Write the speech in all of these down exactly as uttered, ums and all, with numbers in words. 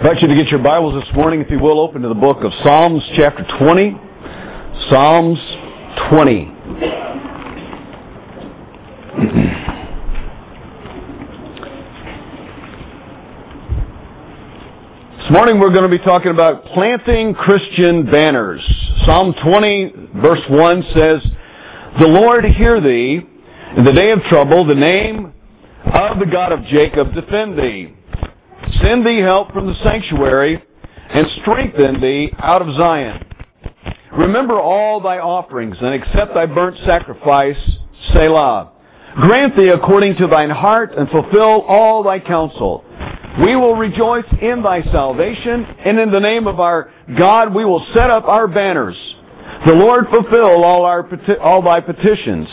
I invite you to get your Bibles this morning, if you will, open to the book of Psalms chapter twenty. Psalms twenty. This morning we're going to be talking about planting Christian banners. Psalm twenty verse one says, "The Lord hear thee, in the day of trouble, the name of the God of Jacob defend thee. Send thee help from the sanctuary, and strengthen thee out of Zion. Remember all thy offerings, and accept thy burnt sacrifice, Selah. Grant thee according to thine heart, and fulfill all thy counsel. We will rejoice in thy salvation, and in the name of our God we will set up our banners. The Lord fulfill all our peti- all thy petitions.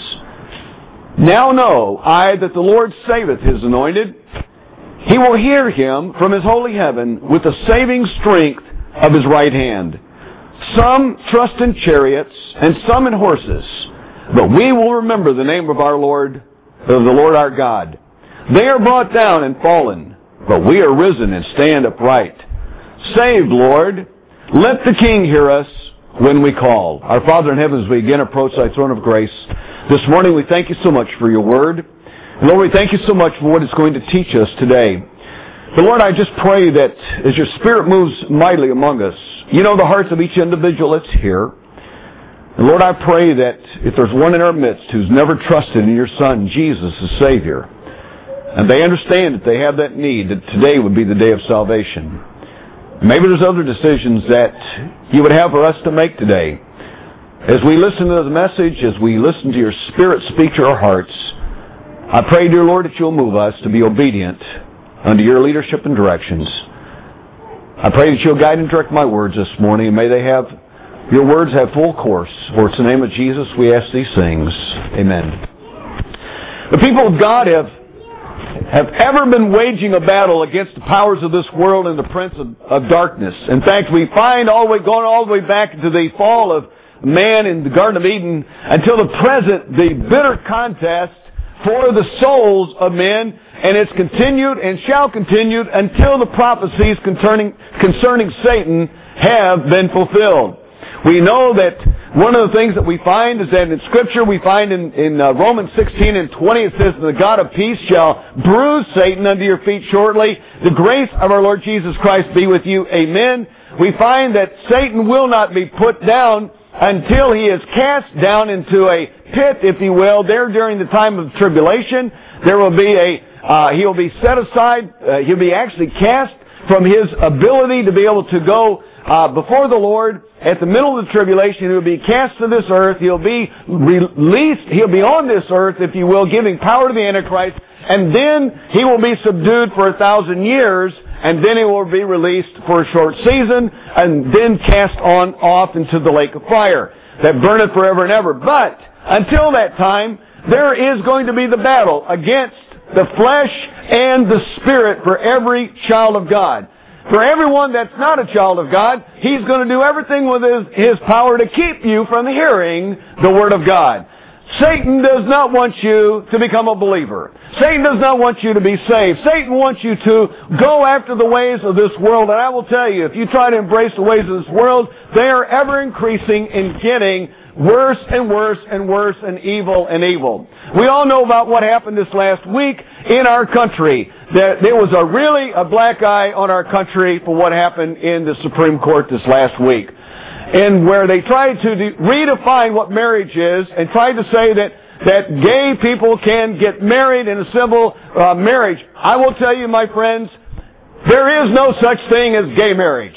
Now know I that the Lord saveth his anointed. He will hear him from his holy heaven with the saving strength of his right hand. Some trust in chariots and some in horses, but we will remember the name of our Lord, of the Lord our God. They are brought down and fallen, but we are risen and stand upright. Save, Lord. Let the King hear us when we call." Our Father in heaven, as we again approach thy throne of grace, this morning we thank you so much for your word. Lord, we thank you so much for what it's going to teach us today. But Lord, I just pray that as your Spirit moves mightily among us, you know the hearts of each individual that's here. And Lord, I pray that if there's one in our midst who's never trusted in your Son, Jesus, as Savior, and they understand that they have that need, that today would be the day of salvation. Maybe there's other decisions that you would have for us to make today. As we listen to the message, as we listen to your Spirit speak to our hearts, I pray, dear Lord, that you'll move us to be obedient under your leadership and directions. I pray that you'll guide and direct my words this morning, and may they have, your words have full course. For it's in the name of Jesus we ask these things. Amen. The people of God have, have ever been waging a battle against the powers of this world and the prince of, of darkness. In fact, we find all the way, going all the way back to the fall of man in the Garden of Eden until the present, the bitter contest for the souls of men, and it's continued and shall continue until the prophecies concerning, concerning Satan have been fulfilled. We know that one of the things that we find is that in Scripture we find in, in uh, Romans sixteen and twenty, it says, "The God of peace shall bruise Satan under your feet shortly. The grace of our Lord Jesus Christ be with you. Amen." We find that Satan will not be put down until he is cast down into a pit, if you will. There during the time of tribulation, there will be a, uh, he'll be set aside, uh, he'll be actually cast from his ability to be able to go uh, before the Lord at the middle of the tribulation. He'll be cast to this earth, he'll be released, he'll be on this earth, if you will, giving power to the Antichrist, and then he will be subdued for a thousand years, and then he will be released for a short season, and then cast on off into the lake of fire that burneth forever and ever. But until that time, there is going to be the battle against the flesh and the spirit for every child of God. For everyone that's not a child of God, he's going to do everything with his, his power to keep you from hearing the Word of God. Satan does not want you to become a believer. Satan does not want you to be saved. Satan wants you to go after the ways of this world. And I will tell you, if you try to embrace the ways of this world, they are ever increasing in getting worse and worse and worse and evil and evil. We all know about what happened this last week in our country. There, there was a really a black eye on our country for what happened in the Supreme Court this last week. And where they tried to de- redefine what marriage is and tried to say that, that gay people can get married in a civil uh, marriage. I will tell you, my friends, there is no such thing as gay marriage.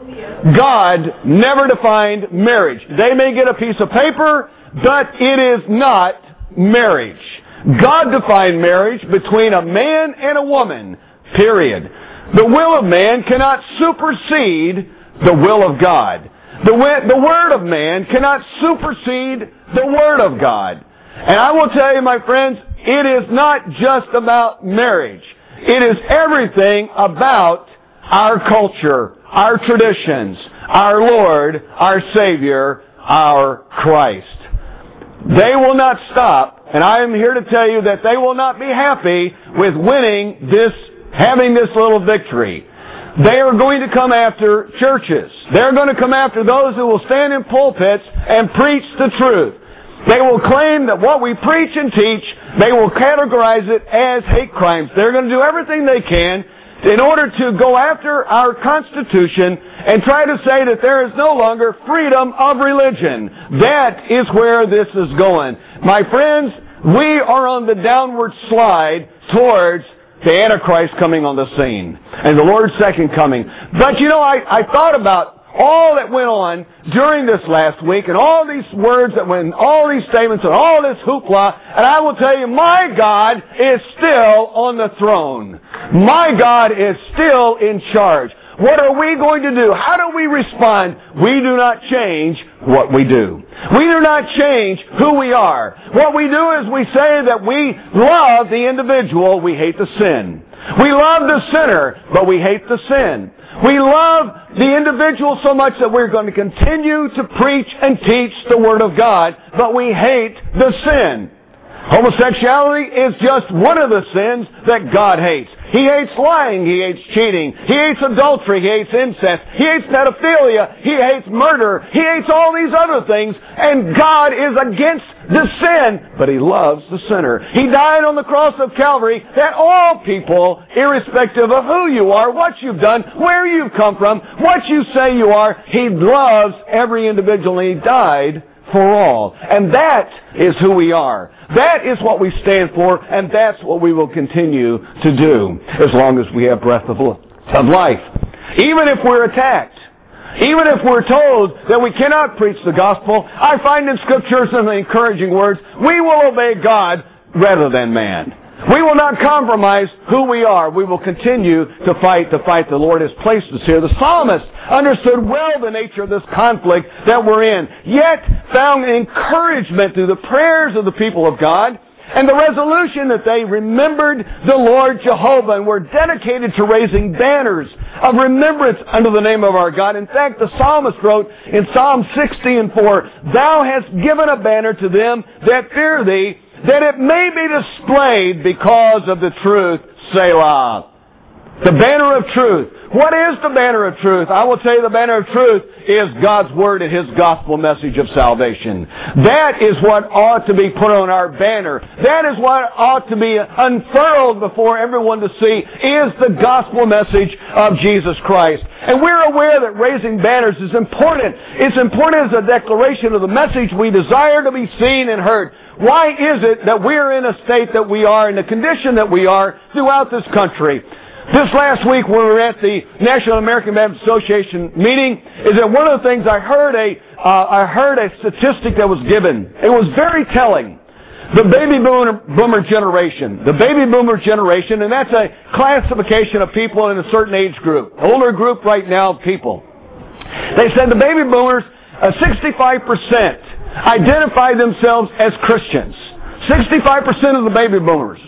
God never defined marriage. They may get a piece of paper, but it is not marriage. God defined marriage between a man and a woman, period. The will of man cannot supersede the will of God. The, the word of man cannot supersede the Word of God. And I will tell you, my friends, it is not just about marriage. It is everything about our culture, our traditions, our Lord, our Savior, our Christ. They will not stop, and I am here to tell you that they will not be happy with winning this, having this little victory. They are going to come after churches. They're going to come after those who will stand in pulpits and preach the truth. They will claim that what we preach and teach, they will categorize it as hate crimes. They're going to do everything they can in order to go after our Constitution and try to say that there is no longer freedom of religion. That is where this is going. My friends, we are on the downward slide towards the Antichrist coming on the scene and the Lord's second coming. But you know, I, I thought about all that went on during this last week and all these words that went, all these statements and all this hoopla, and I will tell you, my God is still on the throne. My God is still in charge. What are we going to do? How do we respond? We do not change what we do. We do not change who we are. What we do is we say that we love the individual, we hate the sin. We love the sinner, but we hate the sin. We love the individual so much that we're going to continue to preach and teach the Word of God, but we hate the sin. Homosexuality is just one of the sins that God hates. He hates lying. He hates cheating. He hates adultery. He hates incest. He hates pedophilia. He hates murder. He hates all these other things. And God is against the sin, but He loves the sinner. He died on the cross of Calvary that all people, irrespective of who you are, what you've done, where you've come from, what you say you are, He loves every individual, and He died for all. And that is who we are. That is what we stand for, and that's what we will continue to do as long as we have breath of life. Even if we're attacked, even if we're told that we cannot preach the gospel, I find in Scripture some encouraging words. We will obey God rather than man. We will not compromise who we are. We will continue to fight the fight the Lord has placed us here. The psalmist understood well the nature of this conflict that we're in, yet found encouragement through the prayers of the people of God and the resolution that they remembered the Lord Jehovah and were dedicated to raising banners of remembrance unto the name of our God. In fact, the psalmist wrote in Psalm sixty and four, Thou hast given a banner to them that fear Thee, that it may be displayed because of the truth, Selah. The banner of truth. What is the banner of truth? I will tell you the banner of truth is God's Word and His gospel message of salvation. That is what ought to be put on our banner. That is what ought to be unfurled before everyone to see is the gospel message of Jesus Christ. And we're aware that raising banners is important. It's important as a declaration of the message we desire to be seen and heard. Why is it that we're in a state that we are, in the condition that we are throughout this country? This last week when we were at the National American Baptist Association meeting, is that one of the things I heard a, uh, I heard a statistic that was given. It was very telling. The baby boomer, boomer generation. The baby boomer generation, and that's a classification of people in a certain age group. Older group right now of people. They said the baby boomers, uh, sixty-five percent identify themselves as Christians. sixty-five percent of the baby boomers.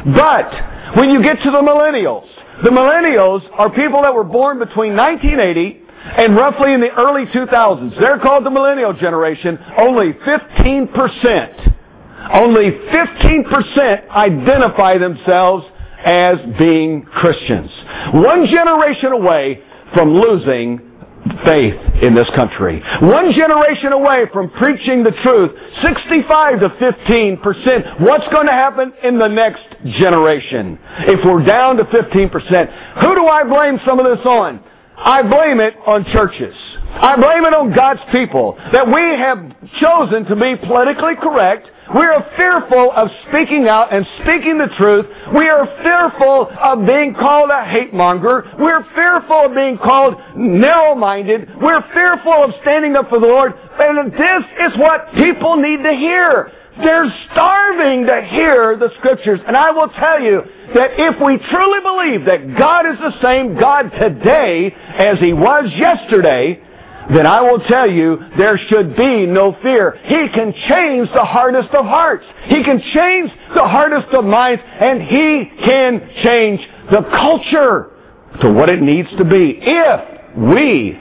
But when you get to the millennials, the millennials are people that were born between nineteen eighty and roughly in the early two thousands. They're called the millennial generation. Only fifteen percent, only fifteen percent identify themselves as being Christians. One generation away from losing faith in this country. One generation away from preaching the truth. sixty-five to fifteen percent. What's going to happen in the next generation if we're down to fifteen percent? Who do I blame some of this on? I blame it on churches. I blame it on God's people, that we have chosen to be politically correct. We are fearful of speaking out and speaking the truth. We are fearful of being called a hate monger. We're fearful of being called narrow-minded. We're fearful of standing up for the Lord. And this is what people need to hear. They're starving to hear the Scriptures. And I will tell you that if we truly believe that God is the same God today as He was yesterday, then I will tell you there should be no fear. He can change the hardest of hearts. He can change the hardest of minds, and He can change the culture to what it needs to be. If we,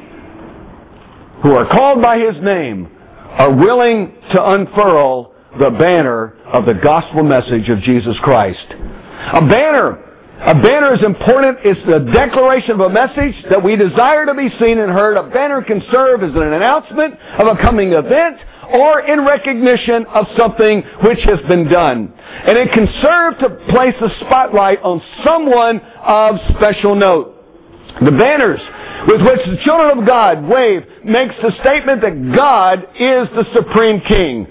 who are called by His name, are willing to unfurl the banner of the gospel message of Jesus Christ. A banner A banner is important. It's the declaration of a message that we desire to be seen and heard. A banner can serve as an announcement of a coming event or in recognition of something which has been done. And it can serve to place a spotlight on someone of special note. The banners with which the children of God wave makes the statement that God is the supreme king.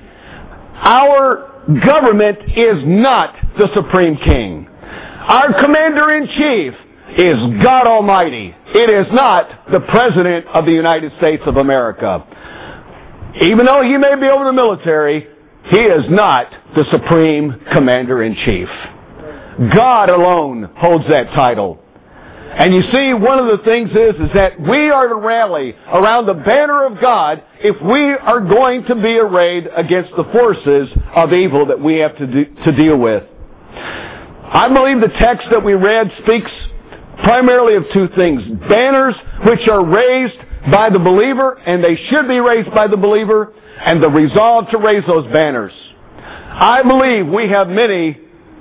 Our government is not the supreme king. Our commander-in-chief is God Almighty. It is not the President of the United States of America. Even though he may be over the military, he is not the supreme commander-in-chief. God alone holds that title. And you see, one of the things is, is that we are to rally around the banner of God if we are going to be arrayed against the forces of evil that we have to, do, to deal with. I believe the text that we read speaks primarily of two things. Banners which are raised by the believer, and they should be raised by the believer, and the resolve to raise those banners. I believe we have many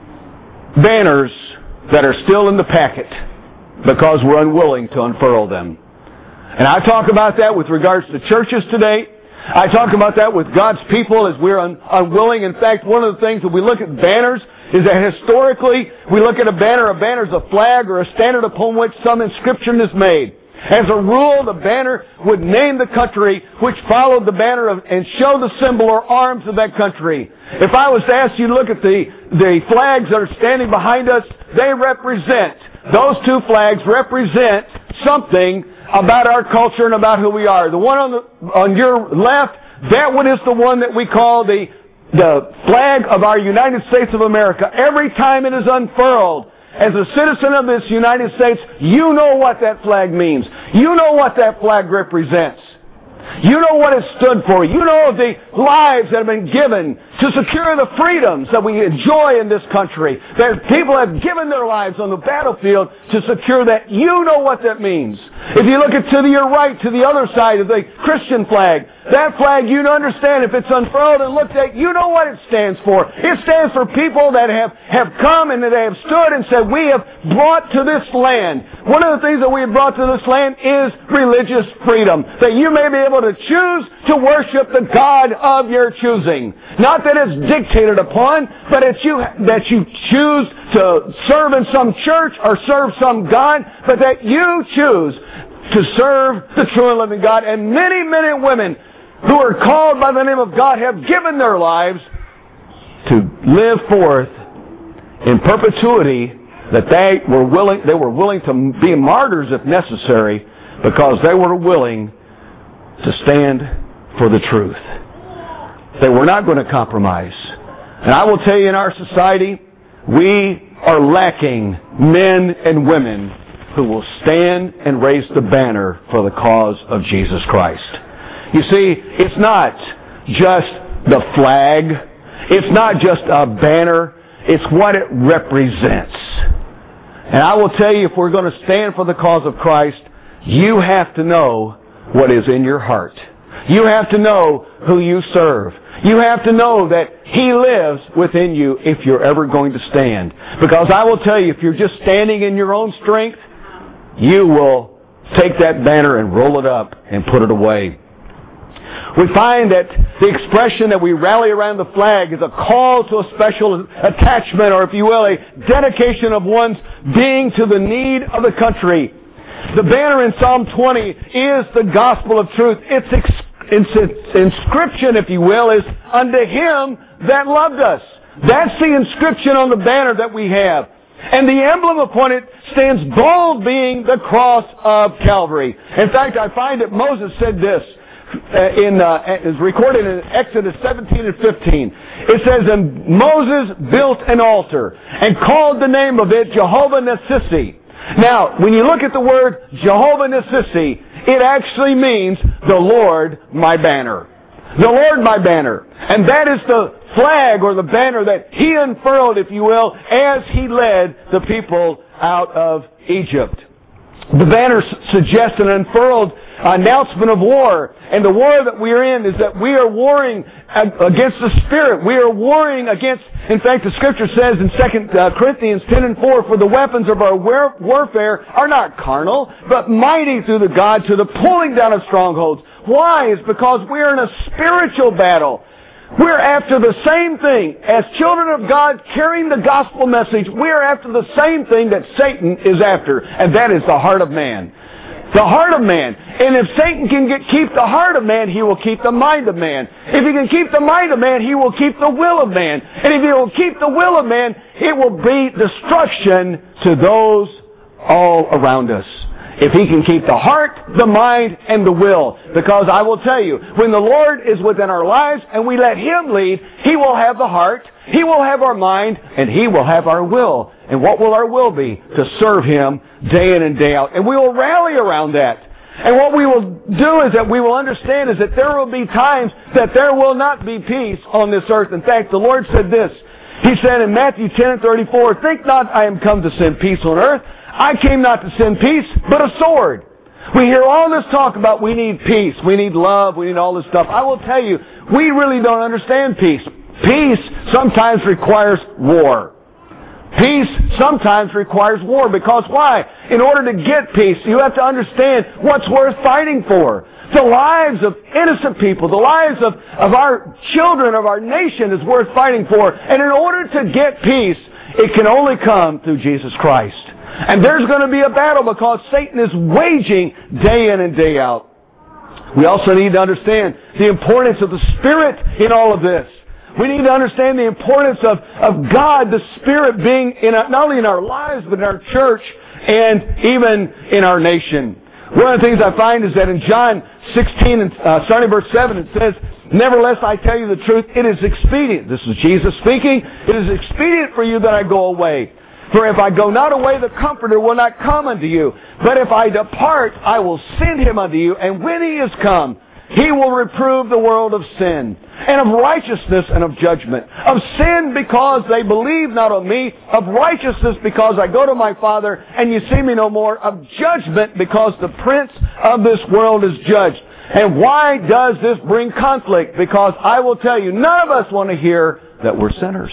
banners that are still in the packet because we're unwilling to unfurl them. And I talk about that with regards to churches today. I talk about that with God's people as we're un- unwilling. In fact, one of the things that we look at banners is that historically we look at a banner. A banner is a flag or a standard upon which some inscription is made. As a rule, the banner would name the country which followed the banner of, and show the symbol or arms of that country. If I was to ask you to look at the, the flags that are standing behind us, they represent, those two flags represent something about our culture and about who we are. The one on the, on your left, that one is the one that we call the, the flag of our United States of America. Every time it is unfurled, as a citizen of this United States, you know what that flag means. You know what that flag represents. You know what it stood for. You know the lives that have been given to secure the freedoms that we enjoy in this country. That people have given their lives on the battlefield to secure that. You know what that means. If you look at to your right, to the other side of the Christian flag, that flag, you understand if it's unfurled and looked at, you know what it stands for. It stands for people that have, have come and that have stood and said, we have brought to this land. One of the things that we have brought to this land is religious freedom. That you may be able to choose to worship the God of your choosing. Not that it's dictated upon, but it's you, that you choose to serve in some church or serve some God, but that you choose to serve the true and living God. And many men and women who are called by the name of God have given their lives to live forth in perpetuity, that they were willing, they were willing to be martyrs if necessary, because they were willing to stand for the truth. They were not going to compromise. And I will tell you, in our society, we are lacking men and women who will stand and raise the banner for the cause of Jesus Christ. You see, it's not just the flag. It's not just a banner. It's what it represents. And I will tell you, if we're going to stand for the cause of Christ, you have to know what is in your heart. You have to know who you serve. You have to know that He lives within you if you're ever going to stand. Because I will tell you, if you're just standing in your own strength, you will take that banner and roll it up and put it away. We find that the expression that we rally around the flag is a call to a special attachment, or if you will, a dedication of one's being to the need of the country. The banner in Psalm twenty is the gospel of truth. Its, its, its inscription, if you will, is unto Him that loved us. That's the inscription on the banner that we have. And the emblem upon it stands bold, being the cross of Calvary. In fact, I find that Moses said this. Uh, in uh, is recorded in Exodus seventeen and fifteen. It says, and Moses built an altar and called the name of it Jehovah Nissi. Now, when you look at the word Jehovah Nissi, it actually means the Lord my banner. The Lord my banner. And that is the flag or the banner that He unfurled, if you will, as He led the people out of Egypt. The banner suggests an unfurled announcement of war. And the war that we are in is that we are warring against the Spirit. We are warring against, in fact, the Scripture says in Second Corinthians ten and four, for the weapons of our warfare are not carnal, but mighty through the God to the pulling down of strongholds. Why? It's because we are in a spiritual battle. We're after the same thing. As children of God carrying the gospel message, we're after the same thing that Satan is after, and that is the heart of man. The heart of man. And if Satan can get, keep the heart of man, he will keep the mind of man. If he can keep the mind of man, he will keep the will of man. And if he will keep the will of man, it will be destruction to those all around us. If he can keep the heart, the mind, and the will. Because I will tell you, when the Lord is within our lives and we let Him lead, He will have the heart, He will have our mind, and He will have our will. And what will our will be? To serve Him day in and day out. And we will rally around that. And what we will do is that we will understand is that there will be times that there will not be peace on this earth. In fact, the Lord said this. He said in Matthew ten and thirty-four, think not I am come to send peace on earth. I came not to send peace, but a sword. We hear all this talk about we need peace, we need love, we need all this stuff. I will tell you, we really don't understand peace. Peace sometimes requires war. Peace sometimes requires war because why? In order to get peace, you have to understand what's worth fighting for. The lives of innocent people, the lives of, of our children, of our nation is worth fighting for. And in order to get peace, it can only come through Jesus Christ. And there's going to be a battle because Satan is waging day in and day out. We also need to understand the importance of the Spirit in all of this. We need to understand the importance of, of God, the Spirit being in a, not only in our lives, but in our church and even in our nation. One of the things I find is that in John sixteen, uh, starting verse seven, it says, nevertheless, I tell you the truth, it is expedient. This is Jesus speaking. It is expedient for you that I go away. For if I go not away, the Comforter will not come unto you. But if I depart, I will send him unto you. And when he is come, he will reprove the world of sin, and of righteousness and of judgment. Of sin because they believe not on me. Of righteousness because I go to my Father, and you see me no more. Of judgment because the prince of this world is judged. And why does this bring conflict? Because I will tell you, none of us want to hear that we're sinners.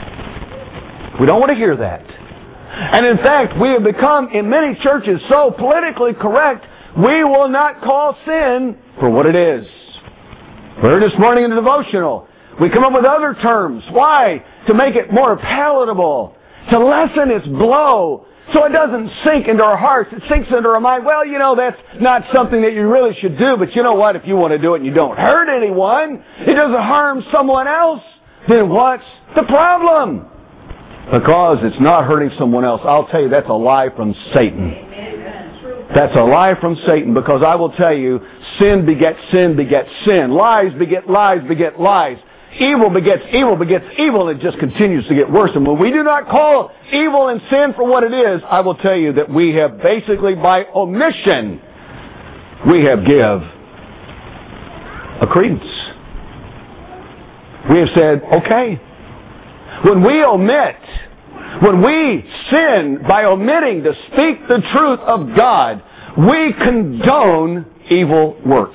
We don't want to hear that. And in fact, we have become, in many churches, so politically correct, we will not call sin for what it is. We heard this morning in the devotional. We come up with other terms. Why? To make it more palatable. To lessen its blow. So it doesn't sink into our hearts. It sinks into our mind. Well, you know, that's not something that you really should do. But you know what? If you want to do it and you don't hurt anyone, it doesn't harm someone else, then what's the problem? Because it's not hurting someone else. I'll tell you, that's a lie from Satan. That's a lie from Satan, because I will tell you, sin begets sin begets sin. Lies beget lies beget lies. Evil begets evil begets evil, and it just continues to get worse. And when we do not call evil and sin for what it is, I will tell you that we have basically, by omission, we have give a credence. We have said, okay. When we omit, when we sin by omitting to speak the truth of God, we condone evil works.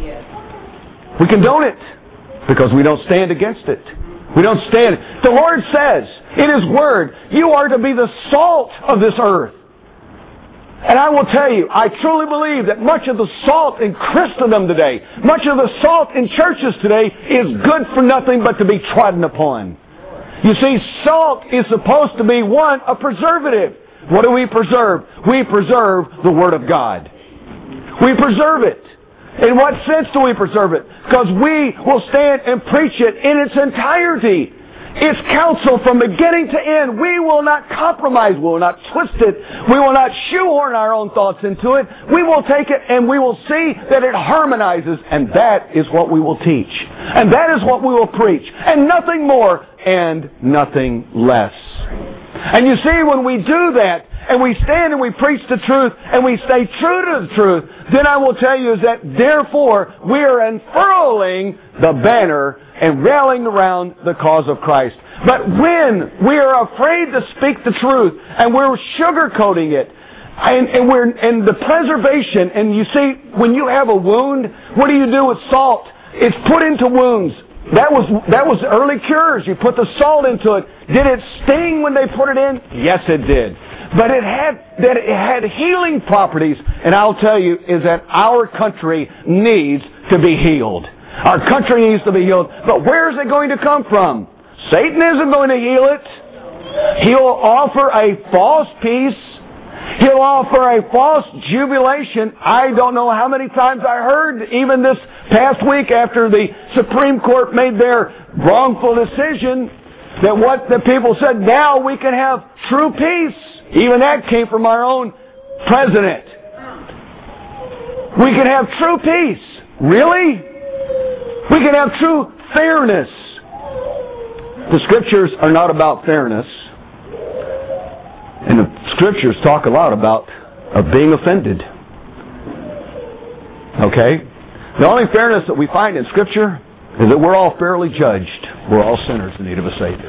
We condone it because we don't stand against it. We don't stand. The Lord says in His Word, you are to be the salt of this earth. And I will tell you, I truly believe that much of the salt in Christendom today, much of the salt in churches today is good for nothing but to be trodden upon. You see, salt is supposed to be, one, a preservative. What do we preserve? We preserve the Word of God. We preserve it. In what sense do we preserve it? Because we will stand and preach it in its entirety. Its counsel from beginning to end. We will not compromise. We will not twist it. We will not shoehorn our own thoughts into it. We will take it and we will see that it harmonizes. And that is what we will teach. And that is what we will preach. And nothing more and nothing less. And you see, when we do that, and we stand and we preach the truth, and we stay true to the truth, then I will tell you is that therefore we are unfurling the banner and rallying around the cause of Christ. But when we are afraid to speak the truth, and we're sugarcoating it, And, and we're and the preservation, and you see, when you have a wound, what do you do with salt? It's put into wounds. That was that was early cures. You put the salt into it. Did it sting when they put it in? Yes, it did. But it had that it had healing properties, and I'll tell you is that our country needs to be healed. Our country needs to be healed. But where is it going to come from? Satan isn't going to heal it. He'll offer a false peace. He'll offer a false jubilation. I don't know how many times I heard, even this past week after the Supreme Court made their wrongful decision, that what the people said, now we can have true peace. Even that came from our own president. We can have true peace. Really? We can have true fairness. The Scriptures are not about fairness. And the Scriptures talk a lot about of being offended. Okay? The only fairness that we find in Scripture is that we're all fairly judged. We're all sinners in need of a Savior.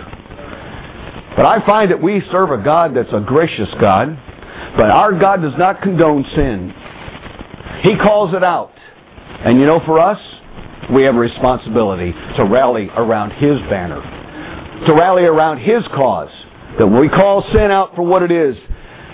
But I find that we serve a God that's a gracious God, but our God does not condone sin. He calls it out. And you know, for us, we have a responsibility to rally around His banner, to rally around His cause. That we call sin out for what it is.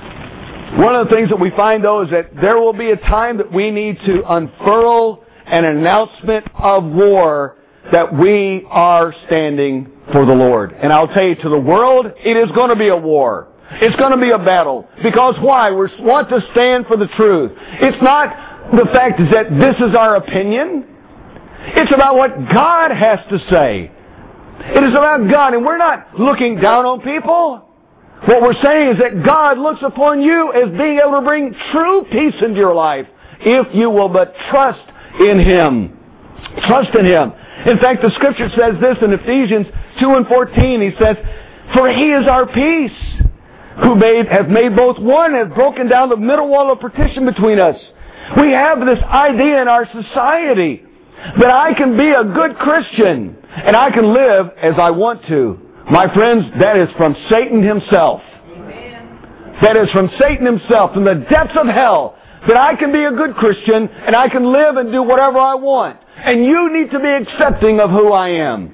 One of the things that we find, though, is that there will be a time that we need to unfurl an announcement of war that we are standing for the Lord. And I'll tell you, to the world, it is going to be a war. It's going to be a battle. Because why? We want to stand for the truth. It's not the fact that this is our opinion. It's about what God has to say. It is about God, and we're not looking down on people. What we're saying is that God looks upon you as being able to bring true peace into your life if you will but trust in Him. Trust in Him. In fact, the Scripture says this in Ephesians two and fourteen. He says, "For He is our peace, who made, have made both one, has broken down the middle wall of partition between us." We have this idea in our society that I can be a good Christian and I can live as I want to. My friends, that is from Satan himself. Amen. That is from Satan himself, from the depths of hell, that I can be a good Christian and I can live and do whatever I want. And you need to be accepting of who I am.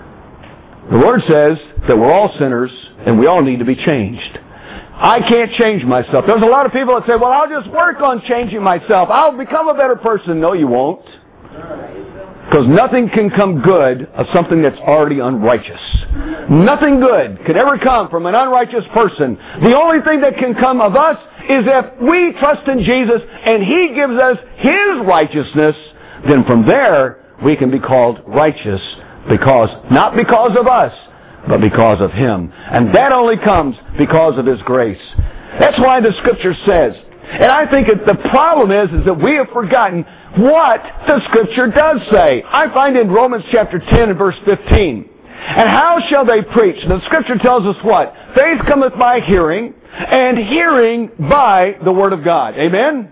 The Word says that we're all sinners and we all need to be changed. I can't change myself. There's a lot of people that say, well, I'll just work on changing myself. I'll become a better person. No, you won't. Because nothing can come good of something that's already unrighteous. Nothing good can ever come from an unrighteous person. The only thing that can come of us is if we trust in Jesus and He gives us His righteousness, then from there we can be called righteous, because not because of us, but because of Him. And that only comes because of His grace. That's why the Scripture says, and I think that the problem is, is that we have forgotten what the Scripture does say. I find in Romans chapter ten and verse fifteen, "And how shall they preach?" The Scripture tells us what? "Faith cometh by hearing, and hearing by the Word of God." Amen?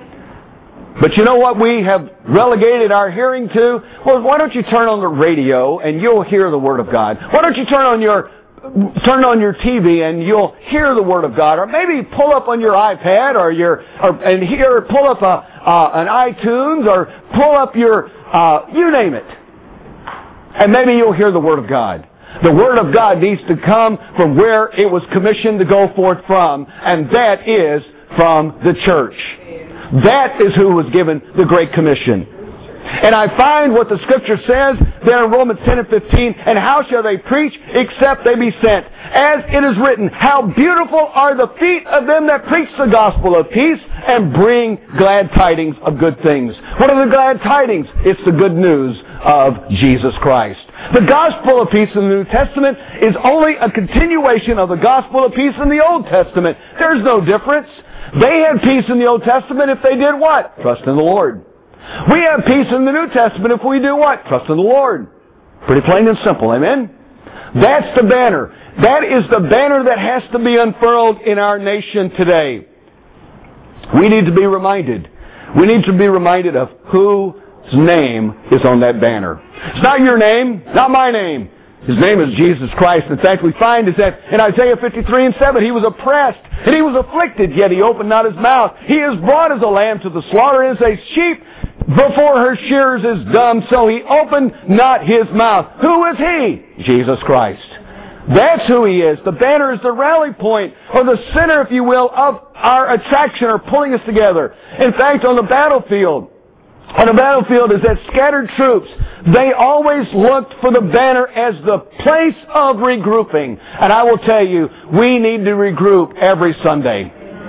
But you know what we have relegated our hearing to? Well, why don't you turn on the radio and you'll hear the Word of God? Why don't you turn on your turn on your T V and you'll hear the Word of God? Or maybe pull up on your iPad or your or, and hear pull up a uh, an iTunes or pull up your uh, you name it, and maybe you'll hear the Word of God. The Word of God needs to come from where it was commissioned to go forth from, and that is from the church. That is who was given the Great Commission. And I find what the Scripture says there in Romans ten and fifteen, "And how shall they preach except they be sent? As it is written, how beautiful are the feet of them that preach the gospel of peace and bring glad tidings of good things." What are the glad tidings? It's the good news of Jesus Christ. The gospel of peace in the New Testament is only a continuation of the gospel of peace in the Old Testament. There's no difference. They had peace in the Old Testament if they did what? Trust in the Lord. We have peace in the New Testament if we do what? Trust in the Lord. Pretty plain and simple, amen? That's the banner. That is the banner that has to be unfurled in our nation today. We need to be reminded. We need to be reminded of whose name is on that banner. It's not your name, not my name. His name is Jesus Christ. In fact, we find is that in Isaiah fifty-three and seven, He was oppressed and He was afflicted, yet He opened not His mouth. He is brought as a lamb to the slaughter, as a sheep before her shearers is dumb, so He opened not His mouth. Who is He? Jesus Christ. That's who He is. The banner is the rally point, or the center, if you will, of our attraction, or pulling us together. In fact, on the battlefield, on the battlefield is that scattered troops, they always looked for the banner as the place of regrouping. And I will tell you, we need to regroup every Sunday.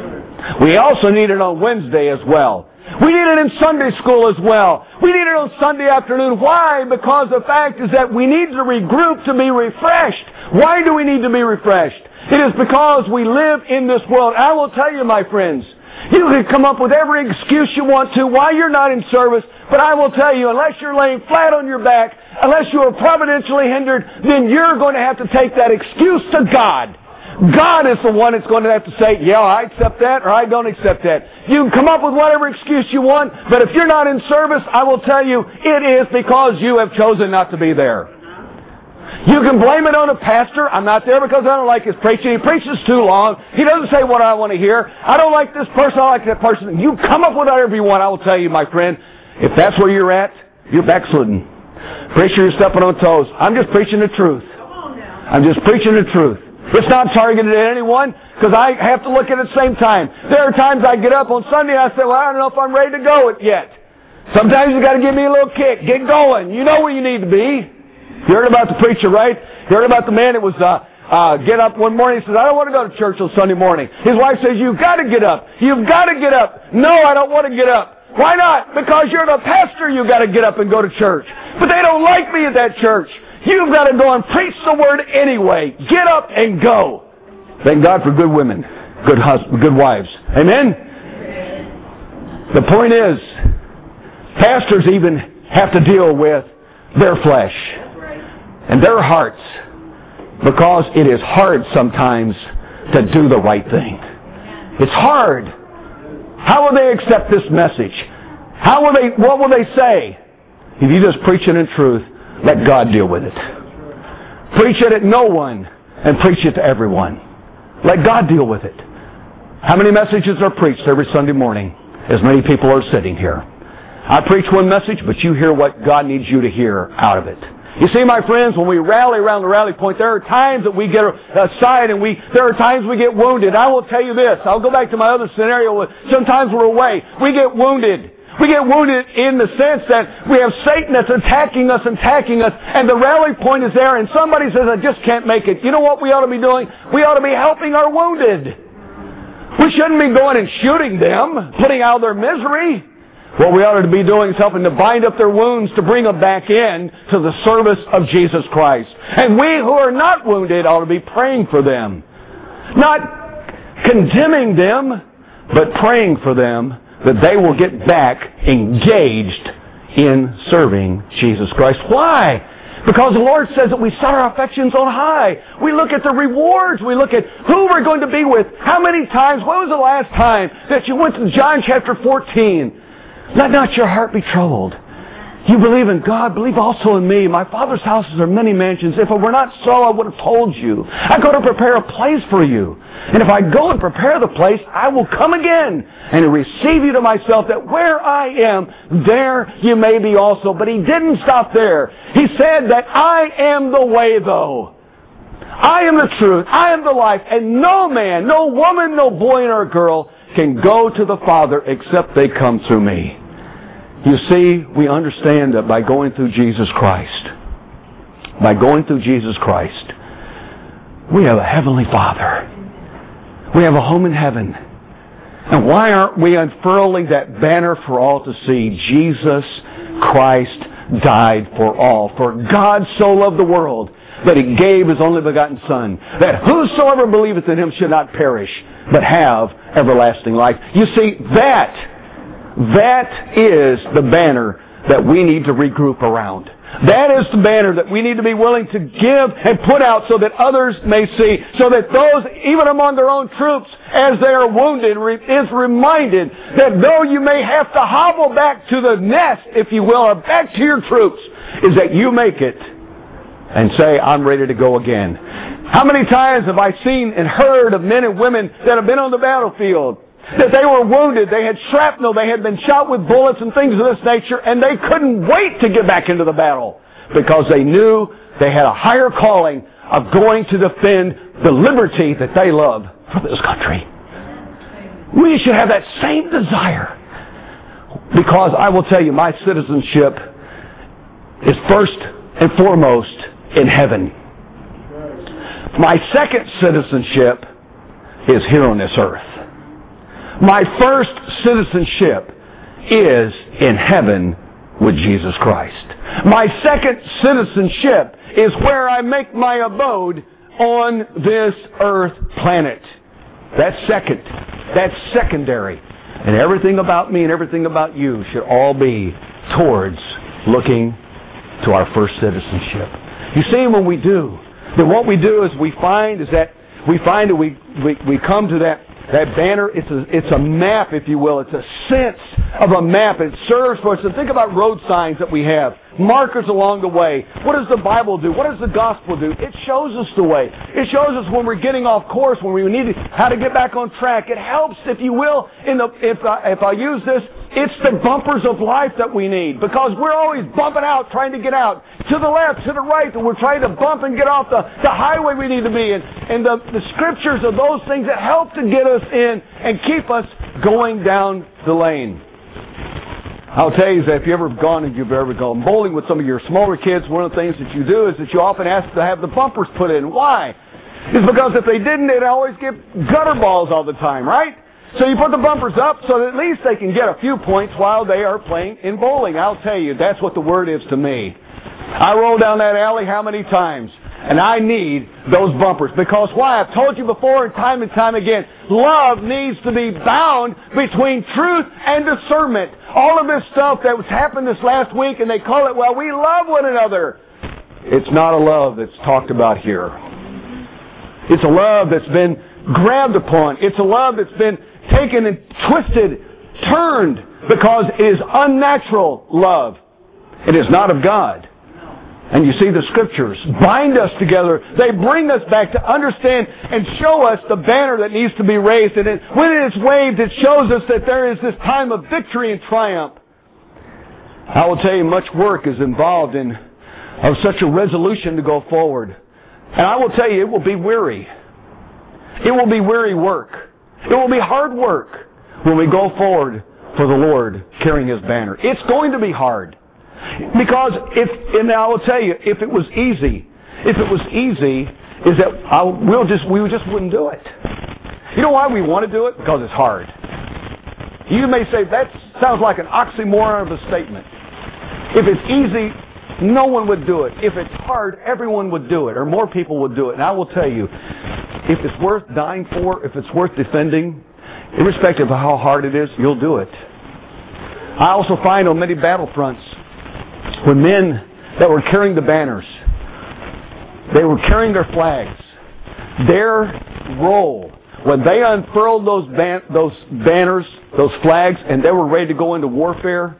We also need it on Wednesday as well. We need it in Sunday school as well. We need it on Sunday afternoon. Why? Because the fact is that we need to regroup to be refreshed. Why do we need to be refreshed? It is because we live in this world. I will tell you, my friends, you can come up with every excuse you want to why you're not in service, but I will tell you, unless you're laying flat on your back, unless you are providentially hindered, then you're going to have to take that excuse to God. God is the one that's going to have to say, yeah, I accept that, or I don't accept that. You can come up with whatever excuse you want, but if you're not in service, I will tell you, it is because you have chosen not to be there. You can blame it on a pastor. I'm not there because I don't like his preaching. He preaches too long. He doesn't say what I want to hear. I don't like this person. I like that person. You come up with whatever you want. I will tell you, my friend, if that's where you're at, you're backslidden. Pretty sure you're stepping on toes. I'm just preaching the truth. I'm just preaching the truth. It's not targeted at anyone, because I have to look at it at the same time. There are times I get up on Sunday and I say, well, I don't know if I'm ready to go yet. Sometimes you got to give me a little kick. Get going. You know where you need to be. You heard about the preacher, right? You heard about the man that was uh, uh, get up one morning. He says, I don't want to go to church on Sunday morning. His wife says, you've got to get up. You've got to get up. No, I don't want to get up. Why not? Because you're the pastor. You've got to get up and go to church. But they don't like me at that church. You've got to go and preach the word anyway. Get up and go. Thank God for good women, good husbands, good wives. Amen? The point is, pastors even have to deal with their flesh and their hearts, because it is hard sometimes to do the right thing. It's hard. How will they accept this message? How will they, what will they say? If you just preach it in truth, let God deal with it. Preach it at no one and preach it to everyone. Let God deal with it. How many messages are preached every Sunday morning? As many people are sitting here. I preach one message, but you hear what God needs you to hear out of it. You see, my friends, when we rally around the rally point, there are times that we get aside and we, there are times we get wounded. I will tell you this. I'll go back to my other scenario. Sometimes we're away. We get wounded. We get wounded in the sense that we have Satan that's attacking us and attacking us, and the rally point is there, and somebody says, I just can't make it. You know what we ought to be doing? We ought to be helping our wounded. We shouldn't be going and shooting them, putting out their misery. What we ought to be doing is helping to bind up their wounds, to bring them back in to the service of Jesus Christ. And we who are not wounded ought to be praying for them. Not condemning them, but praying for them that they will get back engaged in serving Jesus Christ. Why? Because the Lord says that we set our affections on high. We look at the rewards. We look at who we're going to be with. How many times, when was the last time that you went to John chapter fourteen? Let not your heart be troubled. You believe in God, believe also in me. My Father's houses are many mansions. If it were not so, I would have told you. I go to prepare a place for you. And if I go and prepare the place, I will come again and receive you to myself, that where I am, there you may be also. But He didn't stop there. He said that I am the way, though. I am the truth. I am the life. And no man, no woman, no boy or girl can go to the Father except they come through me. You see, we understand that by going through Jesus Christ, by going through Jesus Christ, we have a heavenly Father. We have a home in heaven. And why aren't we unfurling that banner for all to see? Jesus Christ died for all. For God so loved the world that He gave His only begotten Son, that whosoever believeth in Him should not perish, but have everlasting life. You see, that That is the banner that we need to regroup around. That is the banner that we need to be willing to give and put out so that others may see, so that those, even among their own troops, as they are wounded, is reminded that though you may have to hobble back to the nest, if you will, or back to your troops, is that you make it and say, I'm ready to go again. How many times have I seen and heard of men and women that have been on the battlefield, that they were wounded, they had shrapnel, they had been shot with bullets and things of this nature, and they couldn't wait to get back into the battle because they knew they had a higher calling of going to defend the liberty that they love for this country. We should have that same desire, because I will tell you, my citizenship is first and foremost in heaven. My second citizenship is here on this earth. My first citizenship is in heaven with Jesus Christ. My second citizenship is where I make my abode on this earth planet. That's second. That's secondary. And everything about me and everything about you should all be towards looking to our first citizenship. You see, when we do, then what we do is we find is that we find that we, we, we come to that That banner, it's a, it's a map, if you will. It's a sense of a map. It serves for us. And think about road signs that we have. Markers along the way. What does the Bible do? What does the gospel do? It shows us the way. It shows us when we're getting off course, when we need how to get back on track. It helps, if you will, in the, if I, if I use this, it's the bumpers of life that we need. Because we're always bumping out, trying to get out. To the left, to the right, and we're trying to bump and get off the, the highway we need to be in. And the, the scriptures are those things that help to get us in and keep us going down the lane. I'll tell you that if you've ever gone and you've ever gone bowling with some of your smaller kids, one of the things that you do is that you often ask to have the bumpers put in. Why? It's because if they didn't, they'd always get gutter balls all the time, right? So you put the bumpers up so that at least they can get a few points while they are playing in bowling. I'll tell you, that's what the word is to me. I roll down that alley how many times? And I need those bumpers. Because why? I've told you before and time and time again, love needs to be bound between truth and discernment. All of this stuff that was happened this last week, and they call it, well, we love one another. It's not a love that's talked about here. It's a love that's been grabbed upon. It's a love that's been taken and twisted, turned, because it is unnatural love. It is not of God. And you see, the scriptures bind us together. They bring us back to understand and show us the banner that needs to be raised. And it, when it is waved, it shows us that there is this time of victory and triumph. I will tell you, much work is involved in of such a resolution to go forward. And I will tell you, it will be weary. It will be weary work. It will be hard work when we go forward for the Lord carrying His banner. It's going to be hard. Because if, and I will tell you, if it was easy, if it was easy, is that I, we'll just, we just wouldn't do it. You know why we want to do it? Because it's hard. You may say, that sounds like an oxymoron of a statement. If it's easy, no one would do it. If it's hard, everyone would do it, or more people would do it. And I will tell you, if it's worth dying for, if it's worth defending, irrespective of how hard it is, you'll do it. I also find on many battlefronts, when men that were carrying the banners, they were carrying their flags, their role, when they unfurled those ban- those banners, those flags, and they were ready to go into warfare,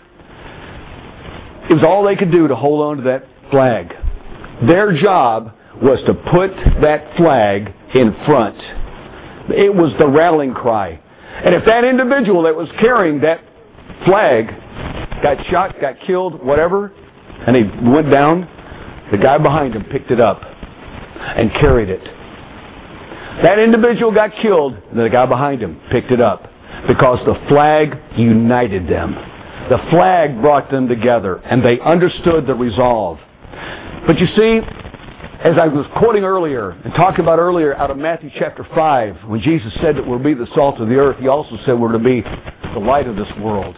it was all they could do to hold on to that flag. Their job was to put that flag in front. It was the rallying cry. And if that individual that was carrying that flag got shot, got killed, whatever, and he went down, the guy behind him picked it up and carried it. That individual got killed, and the guy behind him picked it up because the flag united them. The flag brought them together, and they understood the resolve. But you see, as I was quoting earlier and talking about earlier out of Matthew chapter five, when Jesus said that we'll be the salt of the earth, He also said we're to be the light of this world.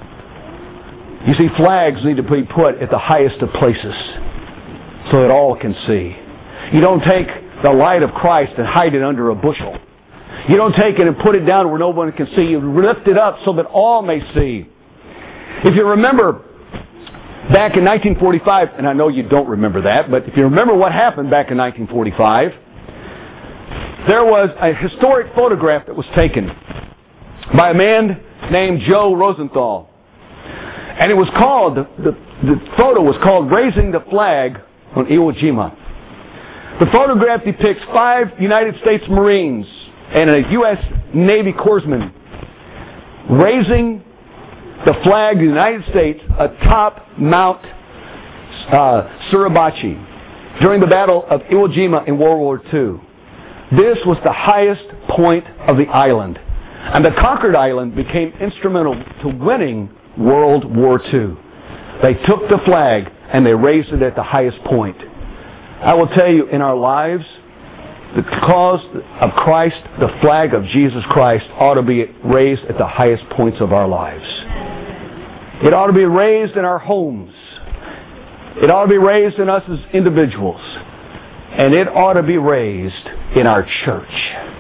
You see, flags need to be put at the highest of places so that all can see. You don't take the light of Christ and hide it under a bushel. You don't take it and put it down where no one can see. You lift it up so that all may see. If you remember back in nineteen forty-five, and I know you don't remember that, but if you remember what happened back in nineteen forty-five, there was a historic photograph that was taken by a man named Joe Rosenthal. And it was called, the, the, the photo was called Raising the Flag on Iwo Jima. The photograph depicts five United States Marines and a U S Navy corpsman raising the flag of the United States atop Mount uh, Suribachi during the Battle of Iwo Jima in World War Two. This was the highest point of the island, and the conquered island became instrumental to winning World War Two. They took the flag and they raised it at the highest point. I will tell you, in our lives, the cause of Christ, the flag of Jesus Christ, ought to be raised at the highest points of our lives. It ought to be raised in our homes. It ought to be raised in us as individuals. And it ought to be raised in our church.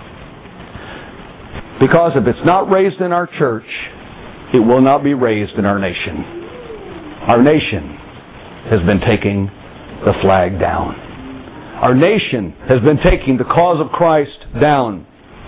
Because if it's not raised in our church, it will not be raised in our nation. Our nation has been taking the flag down. Our nation has been taking the cause of Christ down.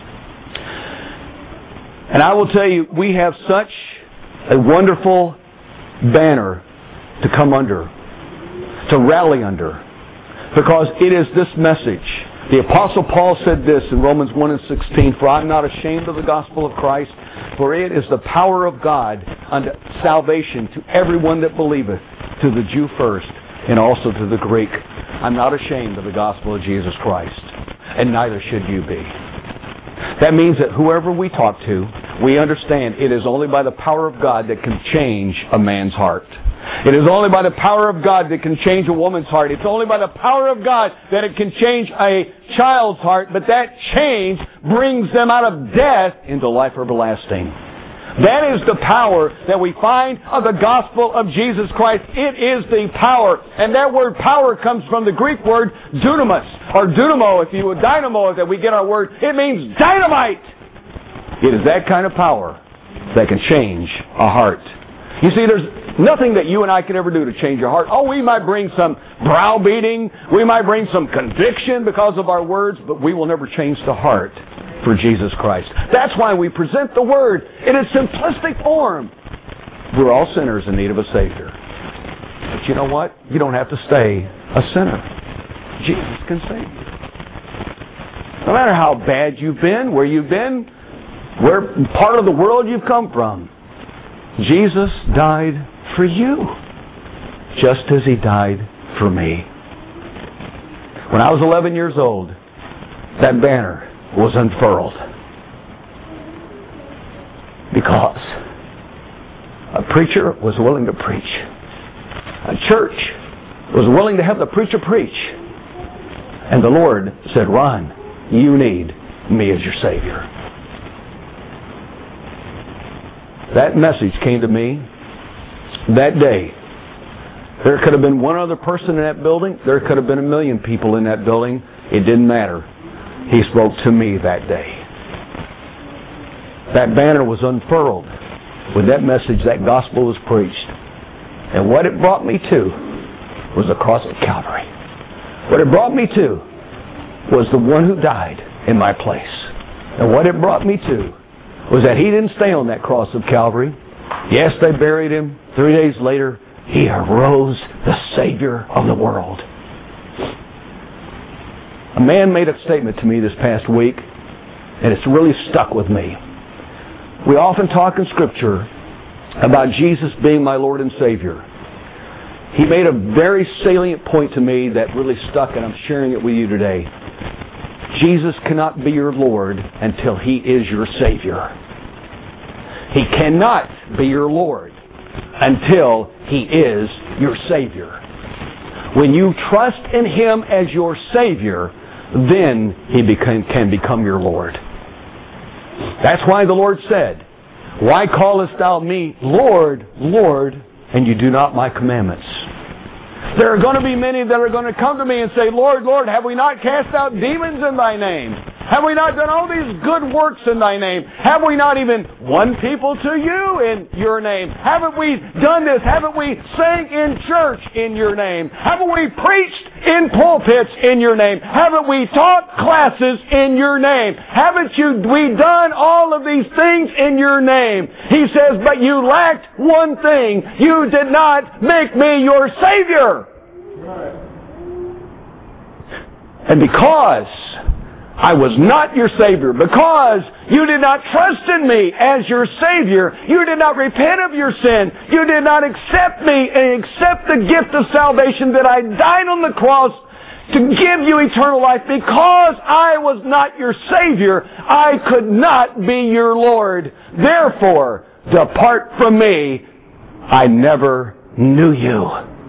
And I will tell you, we have such a wonderful banner to come under, to rally under, because it is this message. The Apostle Paul said this in Romans one and sixteen, "For I am not ashamed of the gospel of Christ, for it is the power of God unto salvation to everyone that believeth, to the Jew first, and also to the Greek. I'm not ashamed of the gospel of Jesus Christ, and neither should you be." That means that whoever we talk to, we understand it is only by the power of God that can change a man's heart. It is only by the power of God that can change a woman's heart. It's only by the power of God that it can change a child's heart, but that change brings them out of death into life everlasting. That is the power that we find of the gospel of Jesus Christ. It is the power. And that word power comes from the Greek word dunamis, or dynamo, if you would, dynamo, that we get our word. It means dynamite. It is that kind of power that can change a heart. You see, there's nothing that you and I can ever do to change your heart. Oh, we might bring some browbeating. We might bring some conviction because of our words, but we will never change the heart for Jesus Christ. That's why we present the Word in its simplistic form. We're all sinners in need of a Savior. But you know what? You don't have to stay a sinner. Jesus can save you. No matter how bad you've been, where you've been, where part of the world you've come from, Jesus died for you, just as He died for me. When I was eleven years old, that banner was unfurled because a preacher was willing to preach. A church was willing to have the preacher preach. And the Lord said, "Ron, you need me as your Savior." That message came to me that day. There could have been one other person in that building. There could have been a million people in that building. It didn't matter. He spoke to me that day. That banner was unfurled when that message, that gospel was preached. And what it brought me to was the cross of Calvary. What it brought me to was the one who died in my place. And what it brought me to was that He didn't stay on that cross of Calvary. Yes, they buried Him. Three days later, He arose, the Savior of the world. A man made a statement to me this past week, and it's really stuck with me. We often talk in Scripture about Jesus being my Lord and Savior. He made a very salient point to me that really stuck, and I'm sharing it with you today. Jesus cannot be your Lord until He is your Savior. He cannot be your Lord until He is your Savior. When you trust in Him as your Savior, then He became, can become your Lord. That's why the Lord said, "Why callest thou me Lord, Lord, and you do not my commandments?" There are going to be many that are going to come to me and say, "Lord, Lord, have we not cast out demons in thy name? Have we not done all these good works in thy name? Have we not even won people to you in your name? Haven't we done this? Haven't we sang in church in your name? Haven't we preached in pulpits in your name? Haven't we taught classes in your name? Haven't you we done all of these things in your name?" He says, "But you lacked one thing. You did not make me your Savior." And because I was not your Savior, because you did not trust in me as your Savior, you did not repent of your sin, you did not accept me and accept the gift of salvation that I died on the cross to give you eternal life. Because I was not your Savior, I could not be your Lord. Therefore, depart from me, I never knew you.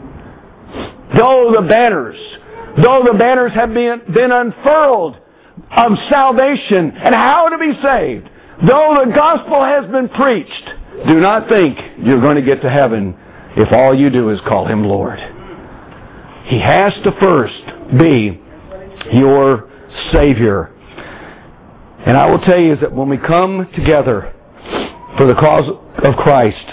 Though the banners, though the banners have been, been unfurled of salvation and how to be saved, though the gospel has been preached, do not think you're going to get to heaven if all you do is call Him Lord. He has to first be your Savior. And I will tell you that when we come together for the cause of Christ,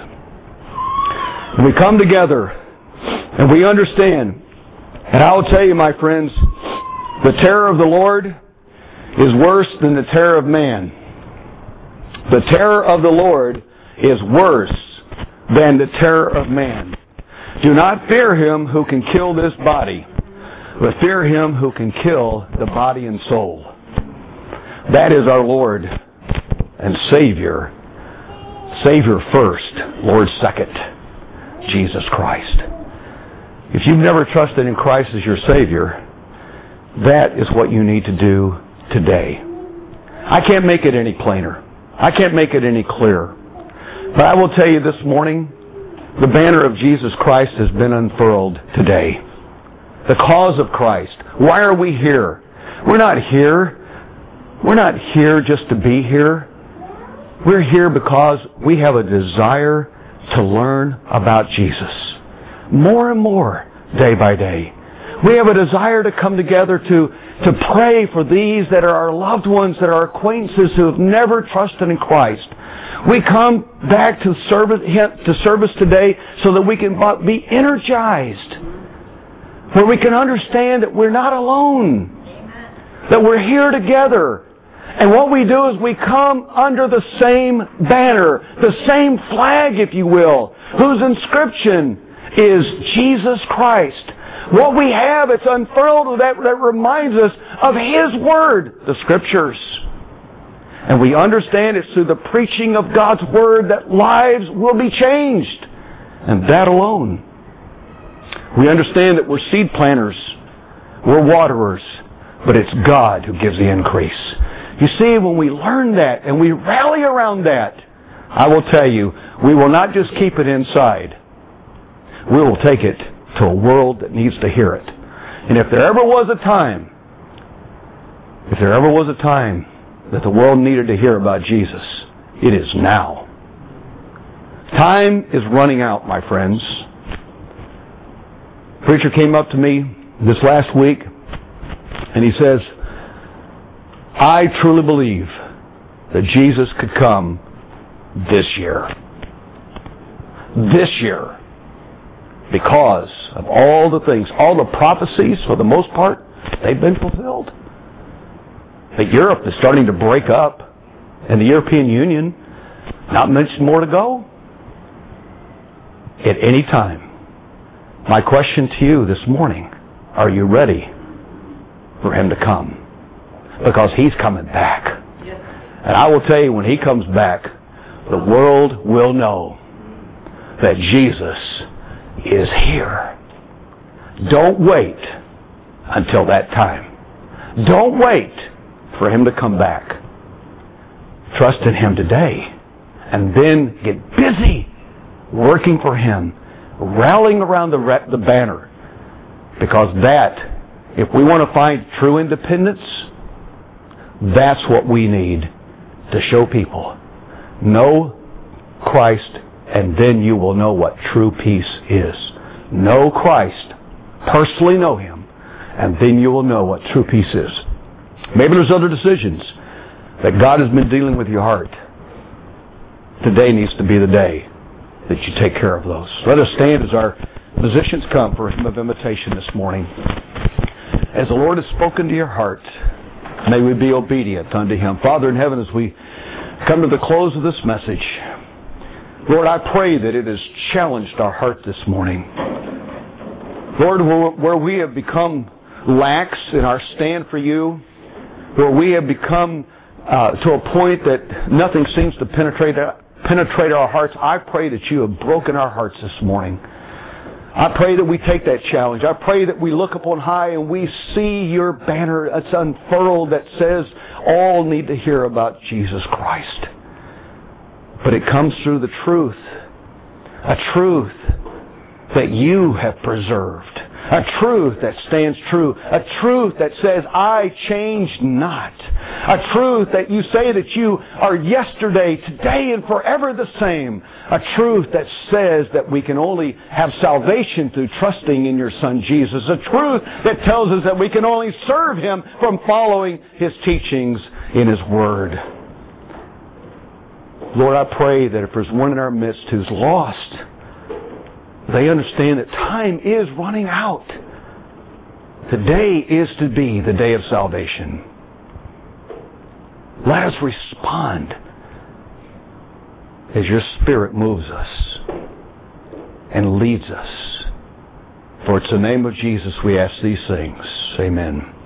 when we come together and we understand, and I will tell you, my friends, the terror of the Lord is worse than the terror of man. The terror of the Lord is worse than the terror of man. Do not fear him who can kill this body, but fear him who can kill the body and soul. That is our Lord and Savior. Savior first, Lord second, Jesus Christ. If you've never trusted in Christ as your Savior, that is what you need to do today. I can't make it any plainer. I can't make it any clearer. But I will tell you this morning, the banner of Jesus Christ has been unfurled today. The cause of Christ. Why are we here? We're not here. We're not here just to be here. We're here because we have a desire to learn about Jesus. More and more, day by day. We have a desire to come together to, to pray for these that are our loved ones, that are acquaintances who have never trusted in Christ. We come back to service, to service today so that we can be energized. Where we can understand that we're not alone. That we're here together. And what we do is we come under the same banner, the same flag, if you will, whose inscription is Jesus Christ. What we have, it's unfurled, that, that reminds us of His Word, the Scriptures. And we understand it's through the preaching of God's Word that lives will be changed. And that alone. We understand that we're seed planters, we're waterers, but it's God who gives the increase. You see, when we learn that and we rally around that, I will tell you, we will not just keep it inside. We will take it to a world that needs to hear it. And if there ever was a time, if there ever was a time that the world needed to hear about Jesus, it is now. Time is running out, my friends. A preacher came up to me this last week and he says, I truly believe that Jesus could come this year. This year. Because of all the things, all the prophecies, for the most part, they've been fulfilled. That Europe is starting to break up, and the European Union, not much more to go. At any time. My question to you this morning, are you ready for Him to come? Because He's coming back. And I will tell you, when He comes back, the world will know that Jesus is here. Don't wait until that time. Don't wait for Him to come back. Trust in Him today. And then get busy working for Him. Rallying around the, the banner. Because that, if we want to find true independence, that's what we need to show people. Know Christ, and then you will know what true peace is. Know Christ. Personally know Him. And then you will know what true peace is. Maybe there's other decisions that God has been dealing with your heart. Today needs to be the day that you take care of those. Let us stand as our musicians come for a hymn of invitation this morning. As the Lord has spoken to your heart, may we be obedient unto Him. Father in heaven, as we come to the close of this message, Lord, I pray that it has challenged our heart this morning. Lord, where we have become lax in our stand for you, where we have become uh, to a point that nothing seems to penetrate penetrate our hearts, I pray that you have broken our hearts this morning. I pray that we take that challenge. I pray that we look up on high and we see your banner that's unfurled that says all need to hear about Jesus Christ. But it comes through the truth, a truth that you have preserved, a truth that stands true, a truth that says, I change not, a truth that you say that you are yesterday, today, and forever the same, a truth that says that we can only have salvation through trusting in your Son Jesus, a truth that tells us that we can only serve Him from following His teachings in His Word. Lord, I pray that if there's one in our midst who's lost, they understand that time is running out. Today is to be the day of salvation. Let us respond as your Spirit moves us and leads us. For it's the name of Jesus we ask these things. Amen.